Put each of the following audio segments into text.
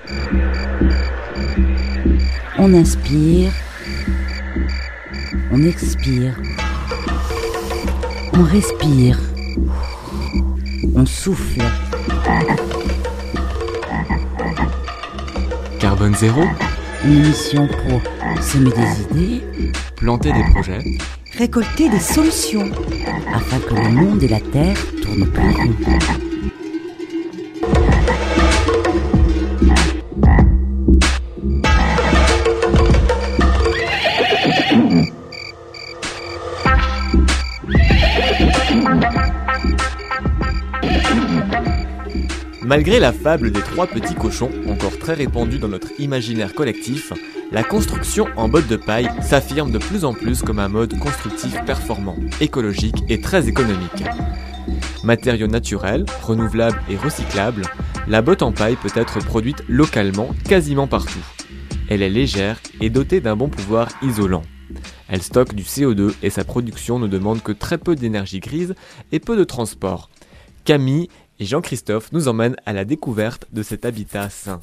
On inspire, on expire, on respire, on souffle. Carbone zéro, Une émission pour semer des idées, planter des projets, récolter des solutions, afin que le monde et la Terre tournent plus rond. Malgré la fable des 3 petits cochons, encore très répandue dans notre imaginaire collectif, la construction en bottes de paille s'affirme de plus en plus comme un mode constructif performant, écologique et très économique. Matériau naturel, renouvelable et recyclable, la botte en paille peut être produite localement quasiment partout. Elle est légère et dotée d'un bon pouvoir isolant. Elle stocke du CO2 et sa production ne demande que très peu d'énergie grise et peu de transport. Camille et Jean-Christophe nous emmènent à la découverte de cet habitat sain.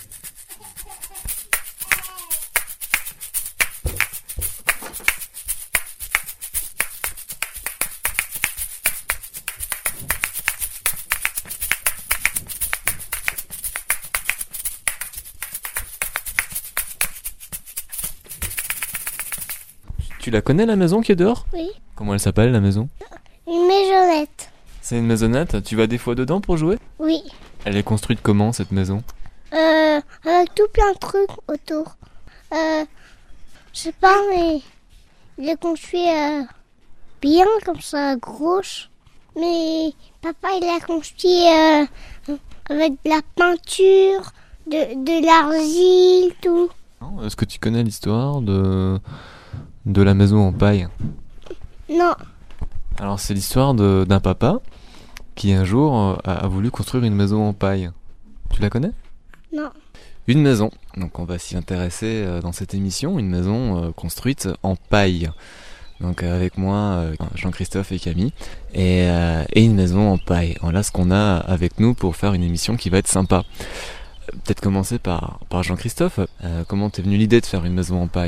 Tu la connais la maison qui est dehors ? Oui. Comment elle s'appelle la maison ? Une maisonnette. C'est une maisonnette, tu vas des fois dedans pour jouer ? Oui. Elle est construite comment cette maison ? Avec tout plein de trucs autour. Je sais pas, mais il est construit bien comme ça, gauche. Mais papa, il a construit avec de la peinture, de l'argile, tout. Est-ce que tu connais l'histoire de la maison en paille ? Non. Alors c'est l'histoire d'un papa qui un jour a voulu construire une maison en paille. Tu la connais ? Non. Une maison, donc on va s'y intéresser dans cette émission, une maison construite en paille. Donc avec moi, Jean-Christophe et Camille, et une maison en paille. Voilà ce qu'on a avec nous pour faire une émission qui va être sympa. Peut-être commencer par Jean-Christophe. Comment t'es venue l'idée de faire une maison en paille ?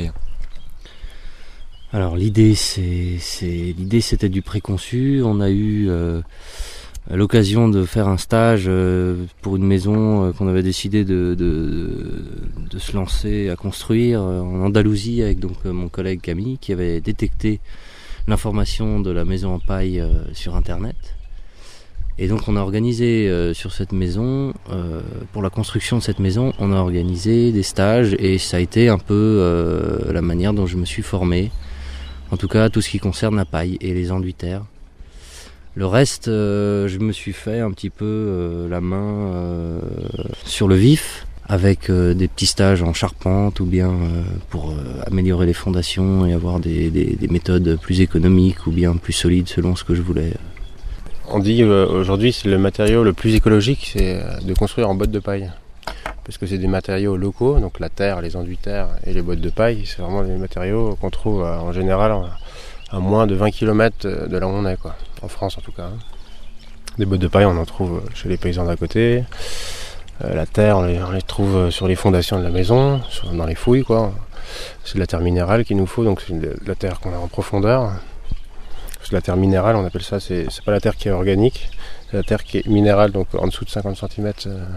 Alors l'idée c'était du préconçu. On a eu l'occasion de faire un stage pour une maison qu'on avait décidé de se lancer à construire en Andalousie avec donc mon collègue Camille qui avait détecté l'information de la maison en paille sur internet. Et donc on a organisé sur cette maison, pour la construction de cette maison, on a organisé des stages et ça a été un peu la manière dont je me suis formé. En tout cas, tout ce qui concerne la paille et les enduits terre. Le reste, je me suis fait un petit peu la main sur le vif, avec des petits stages en charpente ou bien pour améliorer les fondations et avoir des méthodes plus économiques ou bien plus solides selon ce que je voulais. On dit aujourd'hui c'est le matériau le plus écologique, c'est de construire en bottes de paille. Parce que c'est des matériaux locaux, donc la terre, les enduits terre et les bottes de paille, c'est vraiment des matériaux qu'on trouve en général à moins de 20 km de là où on est, quoi. En France en tout cas. Des bottes de paille, on en trouve chez les paysans d'à côté. La terre, on les trouve sur les fondations de la maison, dans les fouilles, quoi. C'est de la terre minérale qu'il nous faut, donc c'est de la terre qu'on a en profondeur. C'est de la terre minérale, on appelle ça, c'est pas la terre qui est organique, c'est la terre qui est minérale, donc en dessous de 50 cm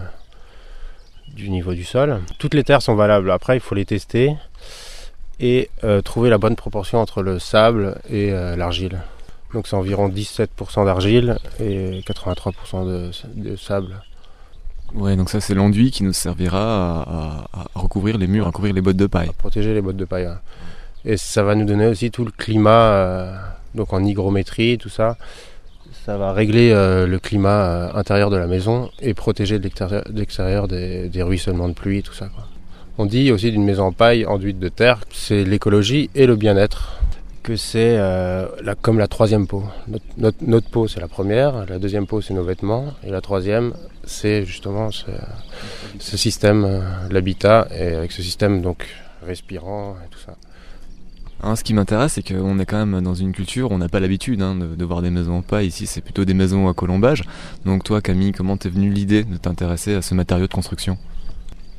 du niveau du sol. Toutes les terres sont valables, après il faut les tester et trouver la bonne proportion entre le sable et l'argile. Donc c'est environ 17% d'argile et 83% de sable. Ouais, donc ça c'est l'enduit qui nous servira à recouvrir les murs, à recouvrir les bottes de paille. À protéger les bottes de paille. Ouais. Et ça va nous donner aussi tout le climat, donc en hygrométrie, tout ça. Ça va régler le climat intérieur de la maison et protéger de l'extérieur des ruissellements de pluie, tout ça, quoi. On dit aussi d'une maison en paille enduite de terre, c'est l'écologie et le bien-être, que c'est comme la troisième peau. Notre peau, c'est la première, la deuxième peau, c'est nos vêtements, et la troisième, c'est justement ce système, l'habitat, et avec ce système donc respirant et tout ça. Hein, ce qui m'intéresse, c'est qu'on est quand même dans une culture où on n'a pas l'habitude de voir des maisons en paille. Ici, c'est plutôt des maisons à colombage. Donc toi, Camille, comment t'es venue l'idée de t'intéresser à ce matériau de construction ?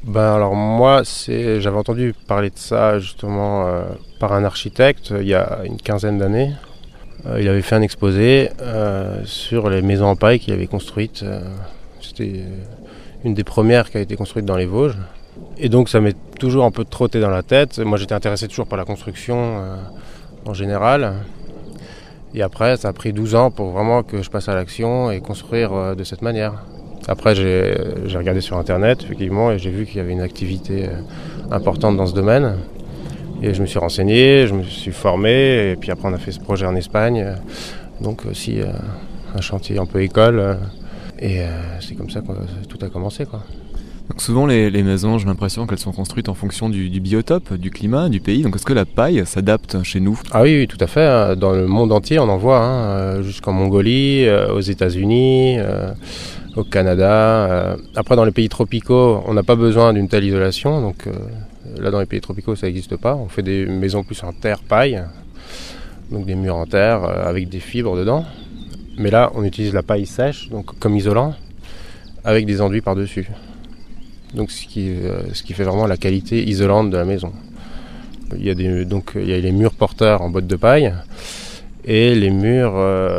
Alors moi, j'avais entendu parler de ça justement par un architecte il y a une quinzaine d'années. Il avait fait un exposé sur les maisons en paille qu'il avait construites. C'était une des premières qui a été construite dans les Vosges. Et donc ça m'est toujours un peu trotté dans la tête. Moi j'étais intéressé toujours par la construction en général. Et après ça a pris 12 ans pour vraiment que je passe à l'action et construire de cette manière. Après j'ai regardé sur internet effectivement et j'ai vu qu'il y avait une activité importante dans ce domaine. Et je me suis renseigné, je me suis formé et puis après on a fait ce projet en Espagne. Donc aussi un chantier un peu école. Et c'est comme ça que tout a commencé, quoi. Donc souvent les maisons, j'ai l'impression qu'elles sont construites en fonction du biotope, du climat, du pays. Donc est-ce que la paille s'adapte chez nous ? Ah oui, tout à fait. Dans le monde entier, on en voit, jusqu'en Mongolie, aux États-Unis, au Canada. Après, dans les pays tropicaux, on n'a pas besoin d'une telle isolation. Donc là, dans les pays tropicaux, ça n'existe pas. On fait des maisons plus en terre paille, donc des murs en terre avec des fibres dedans. Mais là, on utilise la paille sèche, donc comme isolant, avec des enduits par-dessus. Donc ce qui fait vraiment la qualité isolante de la maison. Il y a les murs porteurs en bottes de paille et les murs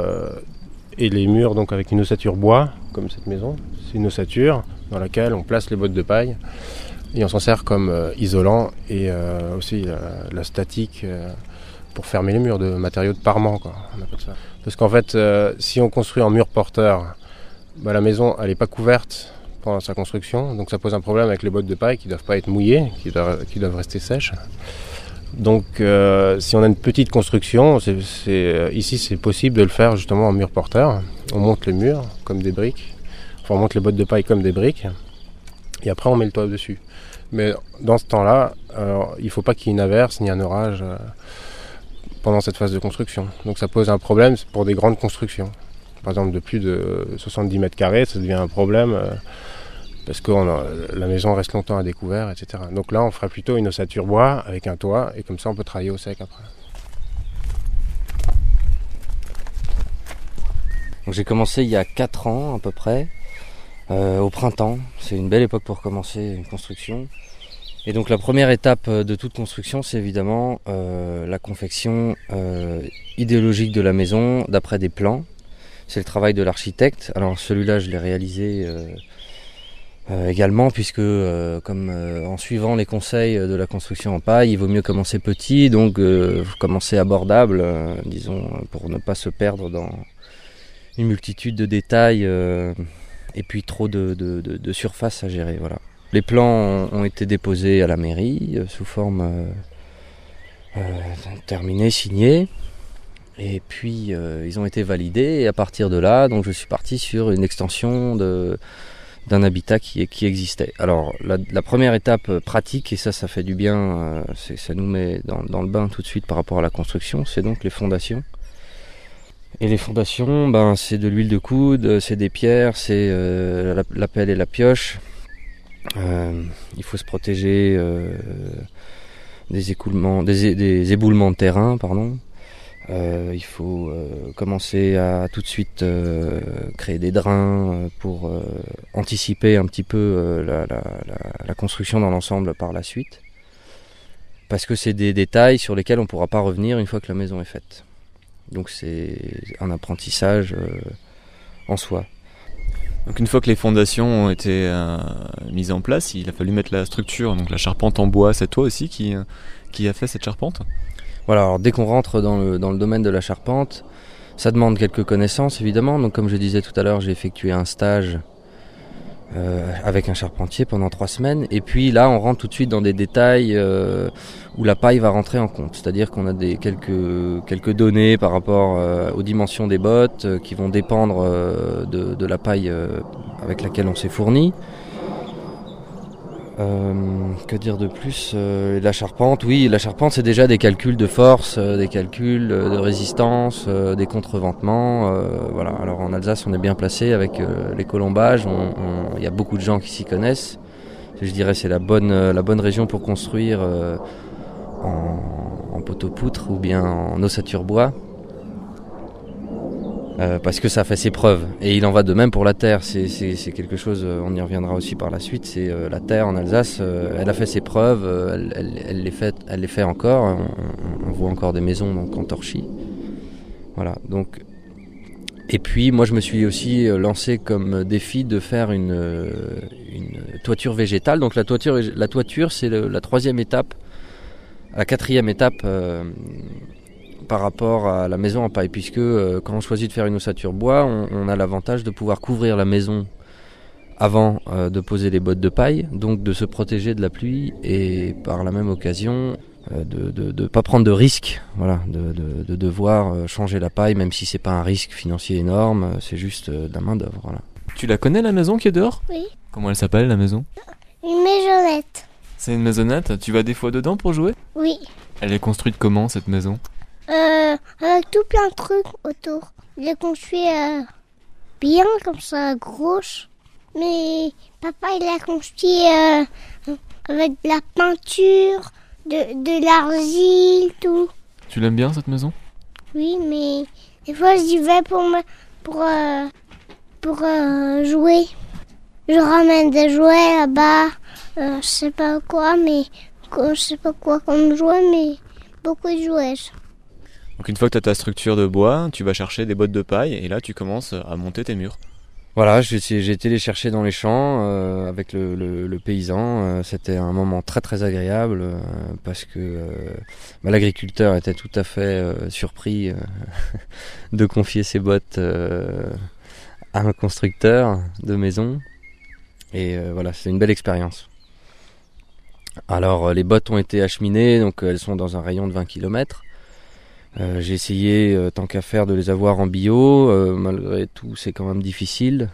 donc avec une ossature bois, comme cette maison. C'est une ossature dans laquelle on place les bottes de paille et on s'en sert comme isolant et aussi la statique pour fermer les murs de matériaux de parement, quoi, on appelle ça. Parce qu'en fait, si on construit en mur porteur, la maison elle n'est pas couverte pendant sa construction, donc ça pose un problème avec les bottes de paille qui ne doivent pas être mouillées, qui doivent rester sèches. Donc si on a une petite construction, ici c'est possible de le faire justement en mur porteur. On monte les murs comme des briques, on monte les bottes de paille comme des briques, et après on met le toit dessus. Mais dans ce temps-là, il ne faut pas qu'il y ait une averse ni un orage pendant cette phase de construction. Donc ça pose un problème pour des grandes constructions. Par exemple de plus de 70 mètres carrés, ça devient un problème parce que la maison reste longtemps à découvert, etc. Donc là on fera plutôt une ossature bois avec un toit et comme ça on peut travailler au sec après. Donc j'ai commencé il y a 4 ans à peu près, au printemps. C'est une belle époque pour commencer une construction. Et donc la première étape de toute construction, c'est évidemment la confection idéologique de la maison d'après des plans. C'est le travail de l'architecte. Alors celui-là, je l'ai réalisé également, puisque en suivant les conseils de la construction en paille, il vaut mieux commencer petit, donc commencer abordable, disons, pour ne pas se perdre dans une multitude de détails et puis trop de surface à gérer. Voilà. Les plans ont été déposés à la mairie sous forme terminée, signée. Et puis ils ont été validés et à partir de là, donc je suis parti sur une extension d'un habitat qui existait. Alors la première étape pratique, et ça fait du bien, ça nous met dans le bain tout de suite par rapport à la construction, c'est donc les fondations. Et les fondations, c'est de l'huile de coude, c'est des pierres, c'est la pelle et la pioche. Il faut se protéger des éboulements de terrain, pardon. Il faut commencer à tout de suite créer des drains pour anticiper un petit peu la construction dans l'ensemble par la suite. Parce que c'est des détails sur lesquels on ne pourra pas revenir une fois que la maison est faite. Donc c'est un apprentissage en soi. Donc une fois que les fondations ont été mises en place, il a fallu mettre la structure, donc la charpente en bois. C'est toi aussi qui a fait cette charpente ? Voilà, alors dès qu'on rentre dans le domaine de la charpente, ça demande quelques connaissances évidemment. Donc comme je disais tout à l'heure, j'ai effectué un stage avec un charpentier pendant 3 semaines. Et puis là, on rentre tout de suite dans des détails où la paille va rentrer en compte. C'est-à-dire qu'on a quelques données par rapport aux dimensions des bottes qui vont dépendre de la paille avec laquelle on s'est fourni. Que dire de plus la charpente, oui, la charpente c'est déjà des calculs de force, des calculs de résistance, des contreventements. Voilà. Alors en Alsace on est bien placé avec les colombages, il y a beaucoup de gens qui s'y connaissent. Je dirais c'est la bonne région pour construire en poteau-poutre ou bien en ossature bois. parce que ça a fait ses preuves. Et il en va de même pour la terre. C'est quelque chose, on y reviendra aussi par la suite. C'est la terre en Alsace, elle a fait ses preuves, elle les fait encore. On voit encore des maisons donc, en torchis. Voilà. Donc, et puis moi je me suis aussi lancé comme défi de faire une toiture végétale. Donc la toiture c'est la troisième étape, la quatrième étape par rapport à la maison en paille, puisque quand on choisit de faire une ossature bois, on a l'avantage de pouvoir couvrir la maison avant de poser les bottes de paille, donc de se protéger de la pluie et par la même occasion de ne pas prendre de risques, voilà, de devoir changer la paille, même si c'est pas un risque financier énorme, c'est juste de la main d'œuvre. Voilà. Tu la connais la maison qui est dehors ? Oui. Comment elle s'appelle la maison ? Une maisonnette. C'est une maisonnette, tu vas des fois dedans pour jouer ? Oui. Elle est construite comment cette maison ? Avec tout plein de trucs autour. Il est construit bien comme ça, grosse. Mais papa il a construit avec de la peinture, de l'argile, tout. Tu l'aimes bien cette maison ? Oui, mais des fois j'y vais pour jouer. Je ramène des jouets là-bas, je sais pas quoi, comme jouet, mais beaucoup de jouets. Donc une fois que tu as ta structure de bois, tu vas chercher des bottes de paille et là tu commences à monter tes murs. Voilà, j'ai été les chercher dans les champs avec le paysan. C'était un moment très très agréable parce que l'agriculteur était tout à fait surpris de confier ses bottes à un constructeur de maison. Et voilà, c'est une belle expérience. Alors les bottes ont été acheminées, donc elles sont dans un rayon de 20 km. J'ai essayé, tant qu'à faire, de les avoir en bio. Malgré tout, c'est quand même difficile.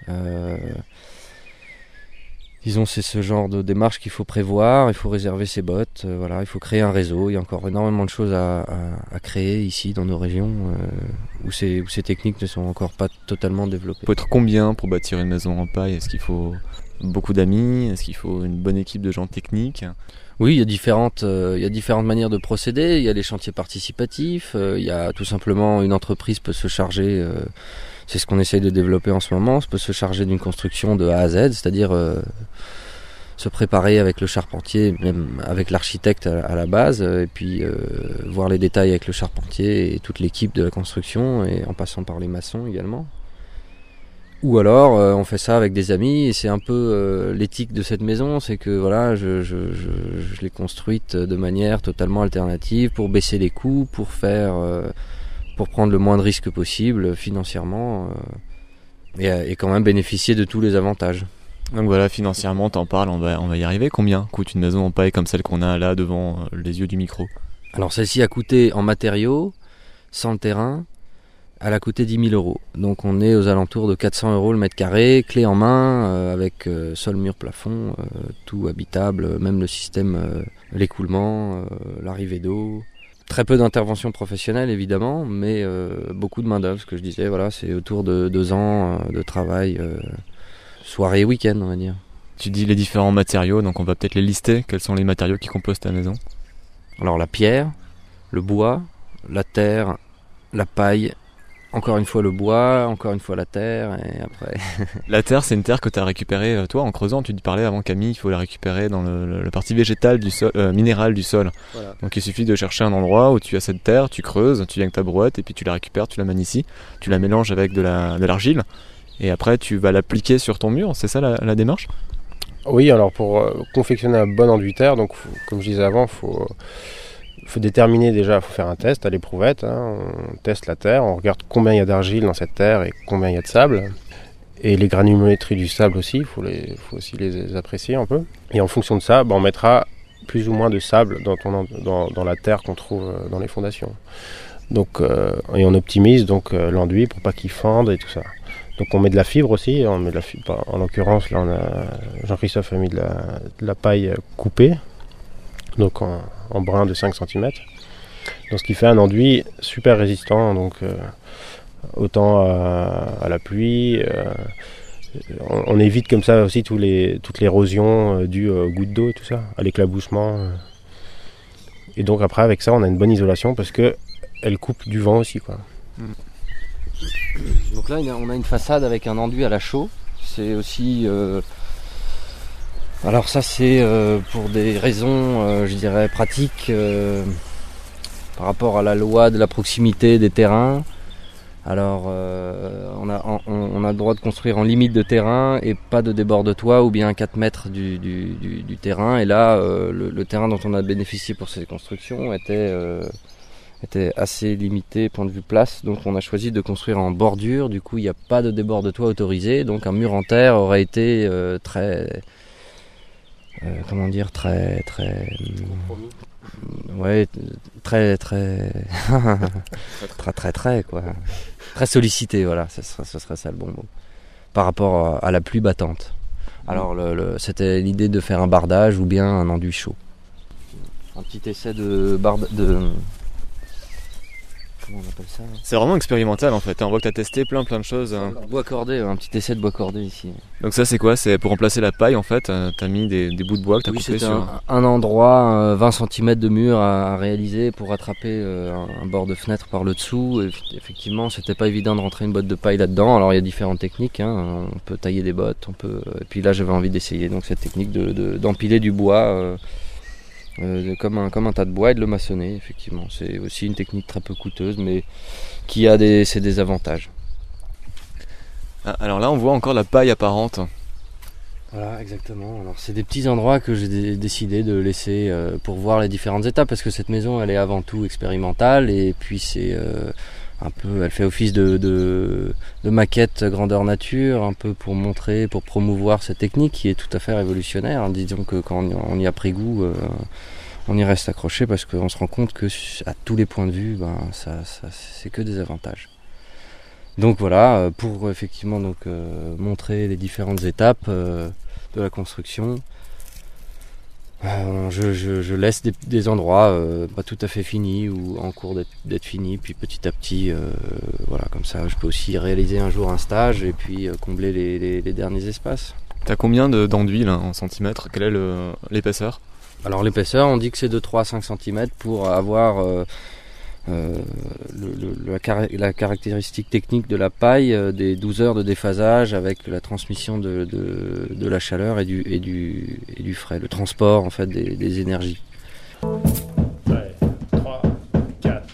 Disons, c'est ce genre de démarche qu'il faut prévoir. Il faut réserver ses bottes. Voilà, il faut créer un réseau. Il y a encore énormément de choses à créer ici dans nos régions où ces techniques ne sont encore pas totalement développées. Il faut être combien pour bâtir une maison en paille ? Est-ce qu'il faut beaucoup d'amis ? Est-ce qu'il faut une bonne équipe de gens techniques ? Oui, il y a différentes manières de procéder. Il y a les chantiers participatifs. Il y a tout simplement une entreprise peut se charger. C'est ce qu'on essaye de développer en ce moment. Peut se charger d'une construction de A à Z, c'est-à-dire se préparer avec le charpentier, même avec l'architecte à la base, et puis voir les détails avec le charpentier et toute l'équipe de la construction, et en passant par les maçons également. Ou alors on fait ça avec des amis, et c'est un peu l'éthique de cette maison, c'est que voilà, je l'ai construite de manière totalement alternative pour baisser les coûts, pour prendre le moins de risques possible financièrement et quand même bénéficier de tous les avantages. Donc voilà, financièrement t'en parles, on va y arriver. Combien coûte une maison en paille comme celle qu'on a là devant les yeux du micro ? Alors celle-ci a coûté en matériaux, sans le terrain, elle a coûté 10 000 €. Donc on est aux alentours de 400 € le mètre carré, clé en main, avec sol, mur, plafond, tout habitable, même le système, l'écoulement, l'arrivée d'eau. Très peu d'intervention professionnelle évidemment, mais beaucoup de main d'œuvre, ce que je disais, voilà, c'est autour de 2 ans de travail, soirée et week-end on va dire. Tu dis les différents matériaux, donc on va peut-être les lister. Quels sont les matériaux qui composent ta maison ? Alors la pierre, le bois, la terre, la paille, encore une fois le bois, encore une fois la terre, et après... La terre, c'est une terre que tu as récupérée, toi, en creusant. Tu te parlais avant, Camille, il faut la récupérer dans la partie végétale du sol, minérale du sol. Voilà. Donc il suffit de chercher un endroit où tu as cette terre, tu creuses, tu viens avec ta brouette, et puis tu la récupères, tu la manicies, tu la mélanges avec de l'argile, et après tu vas l'appliquer sur ton mur, c'est ça la démarche ? Oui, alors pour confectionner un bon enduit terre, donc comme je disais avant, faut déterminer déjà, il faut faire un test à l'éprouvette, hein. On teste la terre, on regarde combien il y a d'argile dans cette terre et combien il y a de sable. Et les granulométries du sable aussi, il faut aussi les apprécier un peu. Et en fonction de ça, on mettra plus ou moins de sable dans la terre qu'on trouve dans les fondations. Donc, et on optimise donc l'enduit pour pas qu'il fende et tout ça. Donc on met de la fibre aussi, on met de la fibre. En l'occurrence, là, Jean-Christophe a mis de la paille coupée, donc en brin de 5 cm. Donc ce qui fait un enduit super résistant, donc autant à la pluie. On évite comme ça aussi toute l'érosion due aux gouttes d'eau et tout ça, à l'éclaboussement. Et donc après avec ça on a une bonne isolation parce que elle coupe du vent aussi, quoi. Donc là, on a une façade avec un enduit à la chaux. C'est aussi... Alors ça, c'est pour des raisons, je dirais, pratiques, par rapport à la loi de la proximité des terrains. Alors, on a le droit de construire en limite de terrain et pas de débord de toit ou bien à 4 mètres du terrain. Et là, le terrain dont on a bénéficié pour ces constructions était assez limité point de vue place. Donc on a choisi de construire en bordure. Du coup, il n'y a pas de débord de toit autorisé. Donc un mur en terre aurait été très... ouais, très quoi, très sollicité, voilà, ce serait ça le bon mot, par rapport à la pluie battante. Alors c'était l'idée de faire un bardage ou bien un enduit chaud. Un petit essai comment on appelle ça, hein? C'est vraiment expérimental en fait, on voit que tu as testé plein de choses. Bois cordé, un petit essai de bois cordé ici. Donc ça c'est quoi? C'est pour remplacer la paille en fait, tu as mis des bouts de bois que tu as coupés sur... un endroit, 20 cm de mur à réaliser pour rattraper un bord de fenêtre par le dessous. Et effectivement, c'était pas évident de rentrer une botte de paille là-dedans. Alors il y a différentes techniques, hein. On peut tailler des bottes, et puis là j'avais envie d'essayer donc cette technique d'empiler du bois comme un tas de bois et de le maçonner. Effectivement, c'est aussi une technique très peu coûteuse mais qui a ses désavantages. Alors là on voit encore la paille apparente. Voilà, exactement. Alors c'est des petits endroits que j'ai décidé de laisser pour voir les différentes étapes, parce que cette maison elle est avant tout expérimentale et puis c'est elle fait office de maquette grandeur nature, un peu pour montrer, pour promouvoir cette technique qui est tout à fait révolutionnaire. Disons que quand on y a pris goût, on y reste accroché parce qu'on se rend compte que à tous les points de vue, ça c'est que des avantages. Donc voilà, pour effectivement montrer les différentes étapes de la construction, je laisse des endroits pas tout à fait finis ou en cours d'être finis, puis petit à petit, voilà, comme ça je peux aussi réaliser un jour un stage et puis combler les derniers espaces. T'as combien d'enduit là en centimètres? Quelle est l'épaisseur? Alors l'épaisseur, on dit que c'est de 3 à 5 cm pour avoir la caractéristique technique de la paille, des 12 heures de déphasage avec la transmission de la chaleur et du frais, le transport en fait des énergies. 3, 4.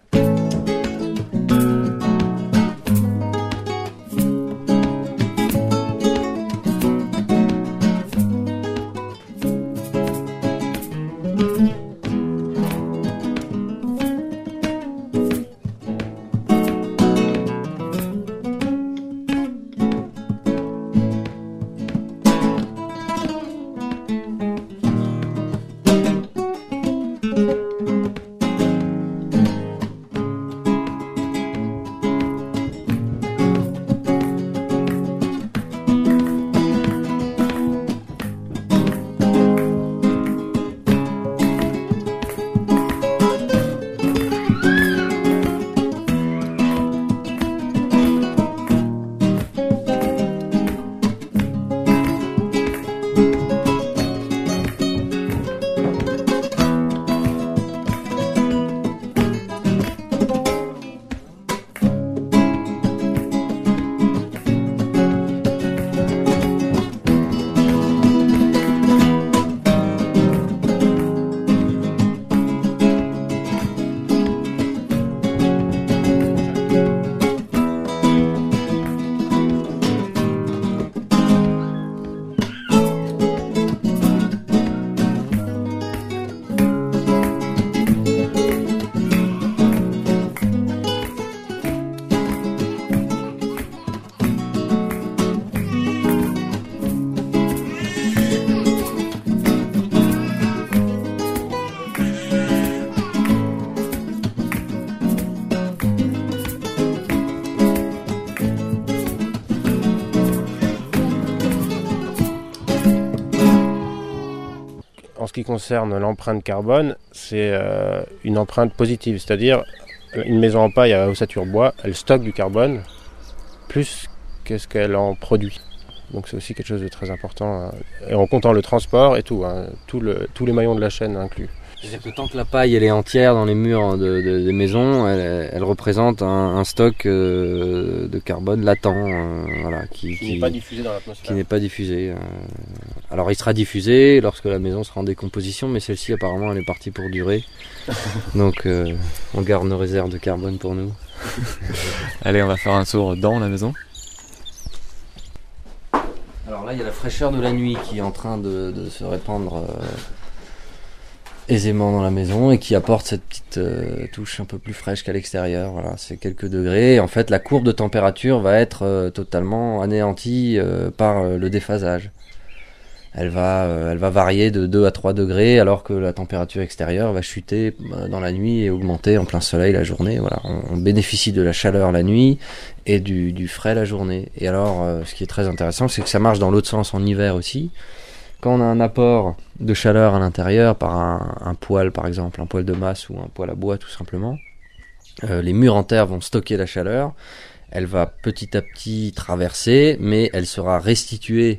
En ce qui concerne l'empreinte carbone, c'est une empreinte positive, c'est-à-dire une maison en paille à ossature bois, elle stocke du carbone plus que ce qu'elle en produit. Donc c'est aussi quelque chose de très important, et en comptant le transport et tout, tous les maillons de la chaîne inclus. C'est-à-dire que tant que la paille elle est entière dans les murs des maisons, elle représente un stock de carbone latent, voilà, Qui n'est pas diffusé dans l'atmosphère. qui n'est pas diffusé. Alors il sera diffusé lorsque la maison sera en décomposition, mais celle-ci apparemment elle est partie pour durer. Donc on garde nos réserves de carbone pour nous. Allez, on va faire un tour dans la maison. Alors là il y a la fraîcheur de la nuit qui est en train de se répandre aisément dans la maison et qui apporte cette petite touche un peu plus fraîche qu'à l'extérieur. Voilà, c'est quelques degrés. Et en fait, la courbe de température va être totalement anéantie par le déphasage. Elle va varier de 2 à 3 degrés alors que la température extérieure va chuter dans la nuit et augmenter en plein soleil la journée. Voilà, on bénéficie de la chaleur la nuit et du frais la journée. Et alors, ce qui est très intéressant, c'est que ça marche dans l'autre sens en hiver aussi. Quand on a un apport de chaleur à l'intérieur par un poêle par exemple, un poêle de masse ou un poêle à bois tout simplement, les murs en terre vont stocker la chaleur, elle va petit à petit traverser, mais elle sera restituée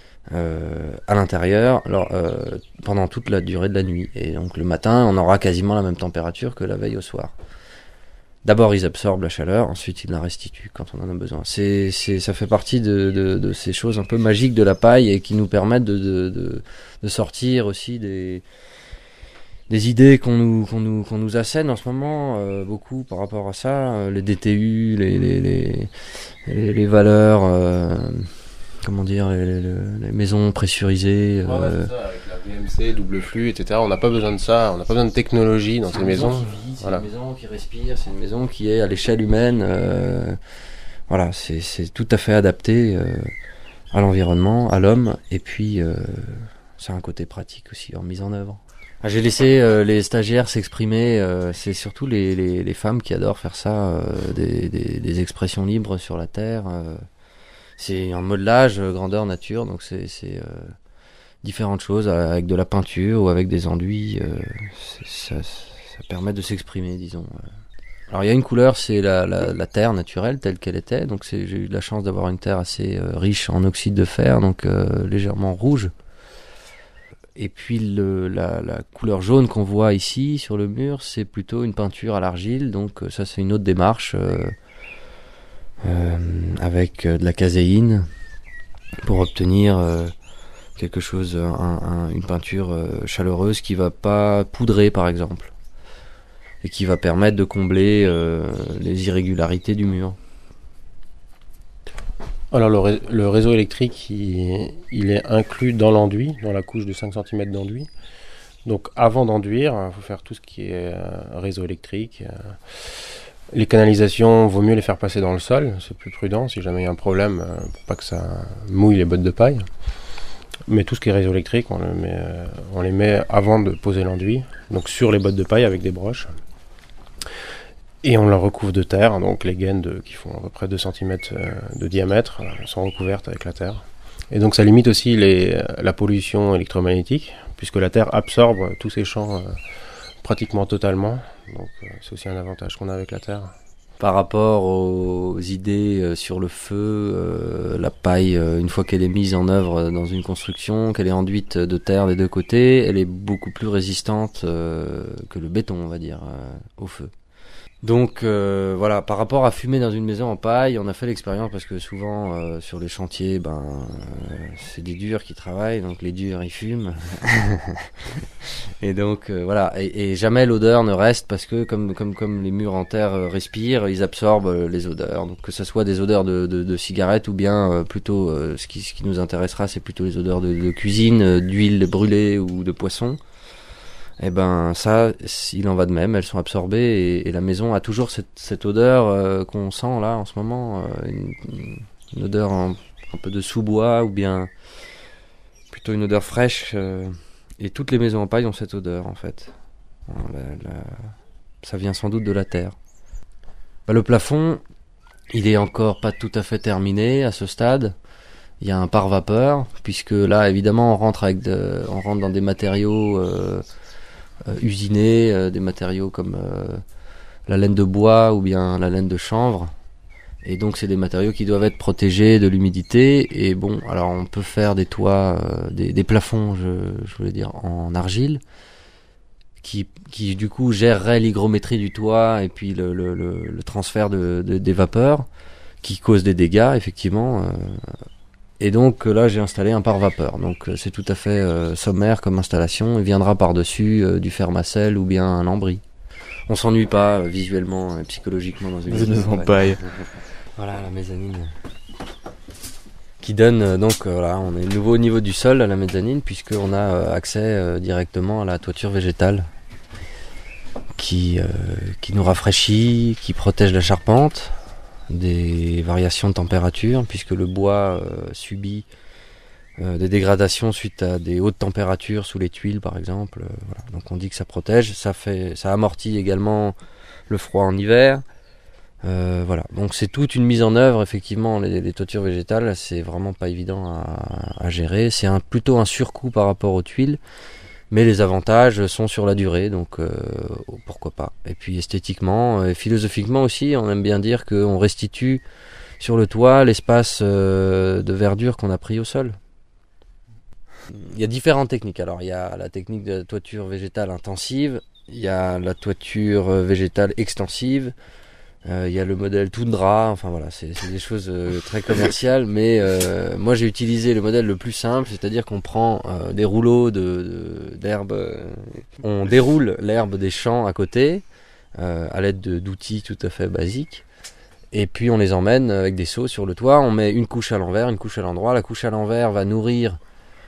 à l'intérieur pendant toute la durée de la nuit. Et donc le matin, on aura quasiment la même température que la veille au soir. D'abord, ils absorbent la chaleur, ensuite ils la restituent quand on en a besoin. Ça fait partie de ces choses un peu magiques de la paille et qui nous permettent de sortir aussi des idées qu'on nous assène en ce moment, beaucoup par rapport à ça, les DTU, les valeurs, comment dire, les maisons pressurisées. Ouais, c'est ça, avec la VMC, double flux, etc. On n'a pas besoin de ça, on n'a pas besoin de technologie dans ces maisons. C'est une maison qui respire, c'est une maison qui est à l'échelle humaine. Voilà, c'est tout à fait adapté à l'environnement, à l'homme, et puis ça a un côté pratique aussi en mise en œuvre. J'ai laissé les stagiaires s'exprimer, c'est surtout les femmes qui adorent faire ça, des expressions libres sur la terre. C'est un modelage grandeur nature, donc c'est différentes choses avec de la peinture ou avec des enduits. Ça permet de s'exprimer, disons. Alors il y a une couleur, c'est la terre naturelle telle qu'elle était. Donc j'ai eu de la chance d'avoir une terre assez riche en oxyde de fer, donc légèrement rouge. Et puis la couleur jaune qu'on voit ici sur le mur, c'est plutôt une peinture à l'argile. Donc ça c'est une autre démarche avec de la caséine pour obtenir quelque chose, une peinture chaleureuse qui va pas poudrer par exemple et qui va permettre de combler les irrégularités du mur. Alors le réseau électrique il est inclus dans l'enduit, dans la couche de 5 cm d'enduit. Donc avant d'enduire, il faut faire tout ce qui est réseau électrique. Les canalisations, vaut mieux les faire passer dans le sol, c'est plus prudent si jamais il y a un problème pour pas que ça mouille les bottes de paille. Mais tout ce qui est réseau électrique, on les met avant de poser l'enduit, donc sur les bottes de paille avec des broches. Et on la recouvre de terre, donc les gaines qui font à peu près 2 cm de diamètre sont recouvertes avec la terre. Et donc ça limite aussi la pollution électromagnétique, puisque la terre absorbe tous ces champs pratiquement totalement. Donc c'est aussi un avantage qu'on a avec la terre. Par rapport aux idées sur le feu, la paille, une fois qu'elle est mise en œuvre dans une construction, qu'elle est enduite de terre des deux côtés, elle est beaucoup plus résistante que le béton, on va dire, au feu. Donc voilà, par rapport à fumer dans une maison en paille, on a fait l'expérience parce que souvent sur les chantiers, c'est des durs qui travaillent, donc les durs ils fument. Et donc voilà, et jamais l'odeur ne reste parce que comme les murs en terre respirent, ils absorbent les odeurs. Donc que ce soit des odeurs de cigarettes ou bien plutôt ce qui nous intéressera, c'est plutôt les odeurs de cuisine, d'huile brûlée ou de poisson. Et ça, il en va de même, elles sont absorbées et la maison a toujours cette odeur qu'on sent là en ce moment, une odeur un peu de sous-bois ou bien plutôt une odeur fraîche. Et toutes les maisons en paille ont cette odeur en fait. Ça vient sans doute de la terre. Le plafond, il est encore pas tout à fait terminé à ce stade. Il y a un pare-vapeur puisque là évidemment on rentre dans des matériaux usinés, des matériaux comme la laine de bois ou bien la laine de chanvre, et donc c'est des matériaux qui doivent être protégés de l'humidité. Et bon, alors on peut faire des toits, des plafonds, je voulais dire, en argile, qui du coup gérerait l'hygrométrie du toit et puis le transfert des vapeurs qui causent des dégâts effectivement. Et donc là j'ai installé un pare-vapeur. Donc c'est tout à fait sommaire comme installation. Il viendra par-dessus du fer-macelle ou bien un lambris. On s'ennuie pas visuellement et psychologiquement dans une maison en paille. Voilà la mezzanine. Qui donne donc voilà, on est nouveau au niveau du sol à la mezzanine puisqu'on a accès directement à la toiture végétale qui nous rafraîchit, qui protège la charpente des variations de température puisque le bois subit des dégradations suite à des hautes températures sous les tuiles par exemple. Voilà. Donc on dit que ça protège, ça amortit également le froid en hiver. Voilà, donc c'est toute une mise en œuvre effectivement. Les toitures végétales, c'est vraiment pas évident à gérer. C'est plutôt un surcoût par rapport aux tuiles, mais les avantages sont sur la durée, donc pourquoi pas. Et puis esthétiquement et philosophiquement aussi, on aime bien dire qu'on restitue sur le toit l'espace de verdure qu'on a pris au sol. Il y a différentes techniques. Alors il y a la technique de la toiture végétale intensive, il y a la toiture végétale extensive. Il y a le modèle Tundra, enfin voilà, c'est des choses très commerciales, mais moi j'ai utilisé le modèle le plus simple, c'est-à-dire qu'on prend des rouleaux d'herbe, on déroule l'herbe des champs à côté, à l'aide d'outils tout à fait basiques, et puis on les emmène avec des seaux sur le toit, on met une couche à l'envers, une couche à l'endroit, la couche à l'envers va nourrir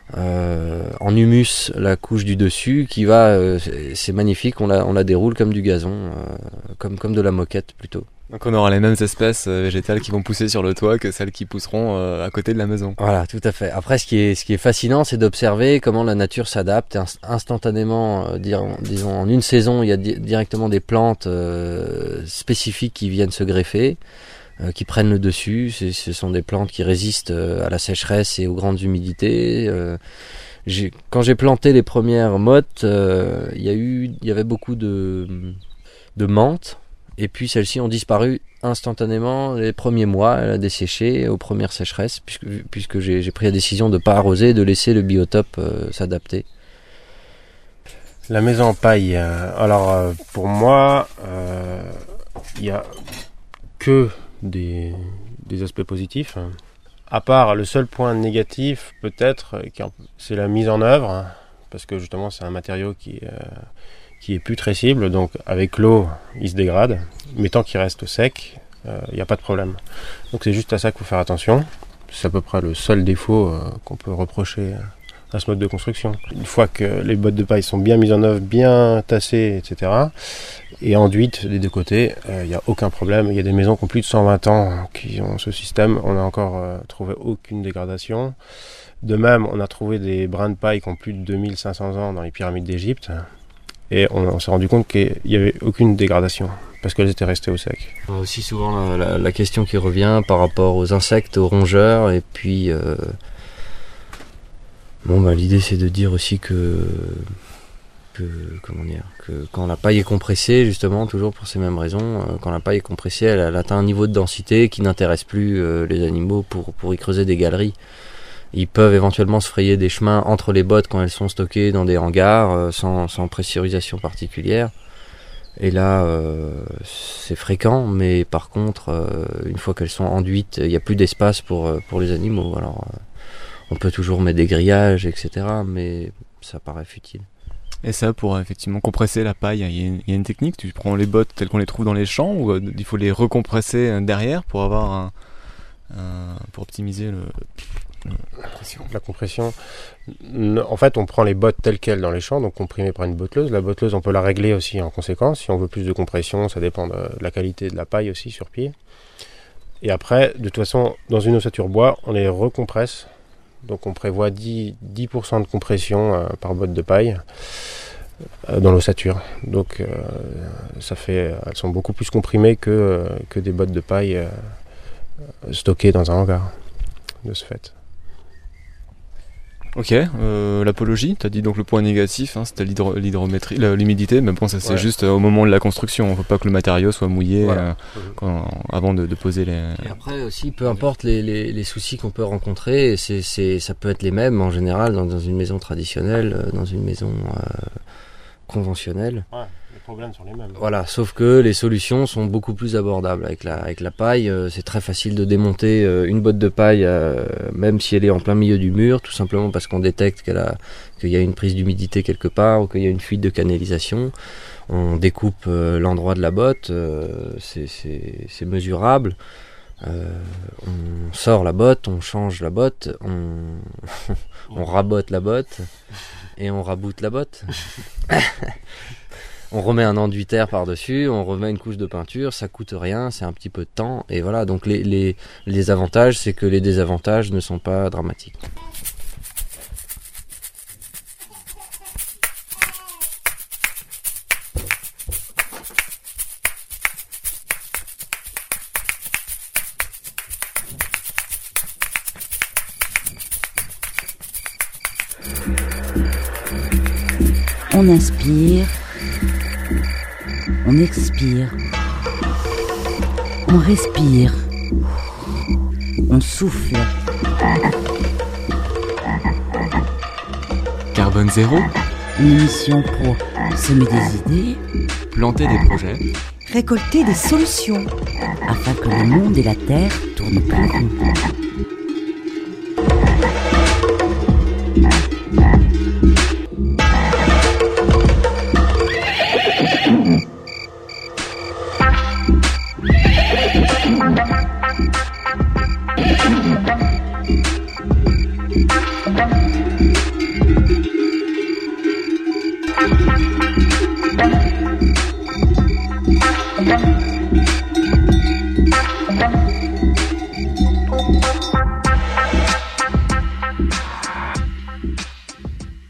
en humus la couche du dessus qui va c'est magnifique, on la déroule comme du gazon, comme de la moquette plutôt. Donc on aura les mêmes espèces végétales qui vont pousser sur le toit que celles qui pousseront à côté de la maison. Voilà, tout à fait. Après ce qui est fascinant, c'est d'observer comment la nature s'adapte instantanément, disons en une saison, il y a directement des plantes spécifiques qui viennent se greffer, qui prennent le dessus. Ce sont des plantes qui résistent à la sécheresse et aux grandes humidités. Quand j'ai planté les premières mottes, il y avait beaucoup de menthes, et puis celles-ci ont disparu instantanément les premiers mois. Elle a desséché aux premières sécheresses, puisque j'ai pris la décision de ne pas arroser, de laisser le biotope s'adapter. La maison en paille, alors pour moi, il n'y a que des aspects positifs. À part le seul point négatif, peut-être, c'est la mise en œuvre, parce que justement c'est un matériau qui est putrescible, donc avec l'eau il se dégrade, mais tant qu'il reste sec, il n'y a pas de problème. Donc c'est juste à ça qu'il faut faire attention. C'est à peu près le seul défaut qu'on peut reprocher à ce mode de construction. Une fois que les bottes de paille sont bien mises en œuvre, bien tassées, etc., et enduites des deux côtés, il n'y a aucun problème. Il y a des maisons qui ont plus de 120 ans qui ont ce système. On n'a encore trouvé aucune dégradation. De même, on a trouvé des brins de paille qui ont plus de 2500 ans dans les pyramides d'Égypte. Et on s'est rendu compte qu'il n'y avait aucune dégradation, parce qu'elles étaient restées au sec. On a aussi souvent la question qui revient par rapport aux insectes, aux rongeurs, et puis l'idée c'est de dire aussi que quand la paille est compressée, justement, toujours pour ces mêmes raisons, quand la paille est compressée, elle atteint un niveau de densité qui n'intéresse plus les animaux pour y creuser des galeries. Ils peuvent éventuellement se frayer des chemins entre les bottes quand elles sont stockées dans des hangars sans pressurisation particulière. Et là, c'est fréquent, mais par contre, une fois qu'elles sont enduites, il n'y a plus d'espace pour les animaux. Alors, on peut toujours mettre des grillages, etc., mais ça paraît futile. Et ça, pour effectivement compresser la paille, il y a une technique. Tu prends les bottes telles qu'on les trouve dans les champs, ou il faut les recompresser derrière pour avoir pour optimiser la compression. En fait, on prend les bottes telles quelles dans les champs, donc comprimées par une botteleuse. La botteleuse, on peut la régler aussi en conséquence. Si on veut plus de compression, ça dépend de la qualité de la paille aussi sur pied. Et après, de toute façon, dans une ossature bois, on les recompresse. Donc on prévoit 10% de compression par botte de paille dans l'ossature. Donc elles sont beaucoup plus comprimées que des bottes de paille stockées dans un hangar, de ce fait. Ok, l'apologie, tu as dit donc le point négatif, c'était l'hydrométrie, l'humidité, mais bon, ça c'est juste au moment de la construction, il ne faut pas que le matériau soit mouillé avant de poser les... Et après aussi, peu importe les soucis qu'on peut rencontrer, ça peut être les mêmes en général dans une maison traditionnelle, dans une maison conventionnelle. Ouais, les problèmes sont les mêmes. Voilà, sauf que les solutions sont beaucoup plus abordables. Avec la paille, c'est très facile de démonter une botte de paille, même si elle est en plein milieu du mur, tout simplement parce qu'on détecte qu'il y a une prise d'humidité quelque part ou qu'il y a une fuite de canalisation. On découpe l'endroit de la botte, c'est mesurable. On sort la botte, on change la botte, on rabote la botte et on raboute la botte. On remet un enduit terre par-dessus, on remet une couche de peinture, ça coûte rien, c'est un petit peu de temps, et voilà. Donc les avantages, c'est que les désavantages ne sont pas dramatiques. On inspire, on expire, on respire, on souffle. Carbone zéro, Une émission pour semer des idées, planter des projets, récolter des solutions, afin que le monde et la Terre tournent plus rond.